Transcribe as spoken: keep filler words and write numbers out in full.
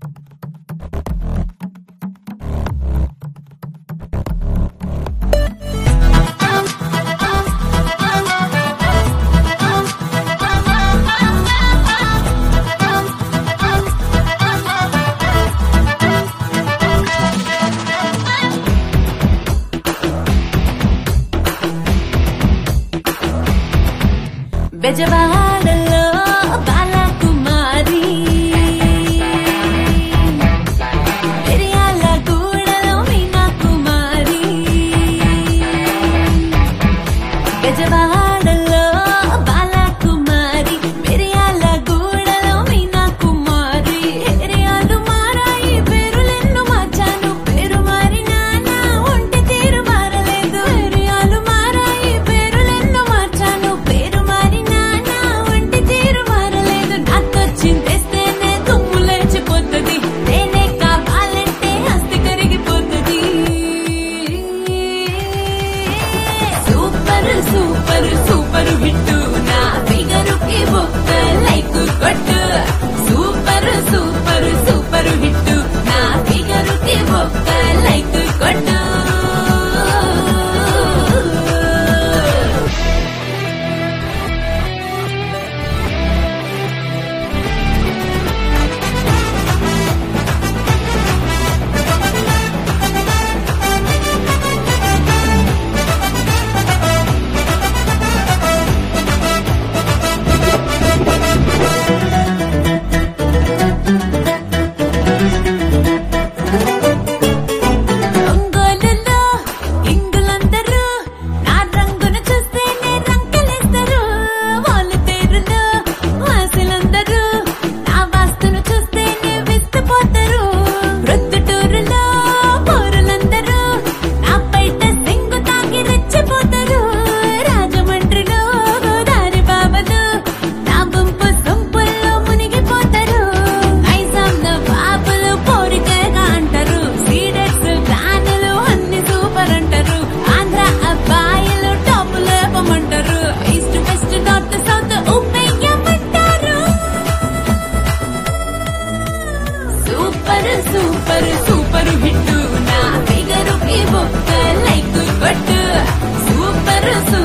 బెజవాడలో బాలకుమారి మిర్యాలగూడలో మీనా కుమారి బెజవాడలో బాలకుమారి మిర్యాలగూడలో మీనా కుమారి ఏరియాలు మారాయి పేరులెన్ను మార్చాను పేరు మారినా నా ఒంటి తీరు మారలేదు ఏరియాలు మారాయి పేరులెన్ను మార్చాను పేరు మారినా నా ఒంటి తీరు మారలేదు నాతో చింతేస్తేనే తుమ్ము లేచిపోతుంది నేనే కావాలంటే హస్తి కరిగిపోతుంది సూపర్ సూపర్ సూపర్ హిట్టు నా ఫిగరుకి ఒక్క లైక్ కొట్టు సూపర్ సూపర్ సూపర్ హిట్టు నా ఫిగరుకి ఒక్క లైక్ కొట్టు ఒంగోలులో ఇంగులందరూ నా రంగును చూస్తేనే రంకెలేస్తారు వాళ్ళు తేరులో వాసులందరూ నా వాస్తును చూస్తేనే విస్తుపోతారు ప్రొద్దుటూరులో పౌరులందరూ నా బయట సింగు తాగి రెచ్చిపోతారు రాజమండ్రిలో గోదారి బాబలు నా గుంపు సొంపుల్లో మునిగిపోతారు నైజాంలో బాబులు పోరికగా అంటారు సీడెట్స్ ప్లానులు అన్ని సూపర్ అంటారు ఆంధ్ర అబ్బాయిలు టాప్ లేపమంటారు ఈస్ట్ వెస్ట్ నార్త్ సౌత్ ఉప్పేయమంటారు సూపర్ సూపర్ సూపర్ హిట్టు నా ఫిగరుకి ఒక్క లైక్ కొట్టు సూపర్ సూపర్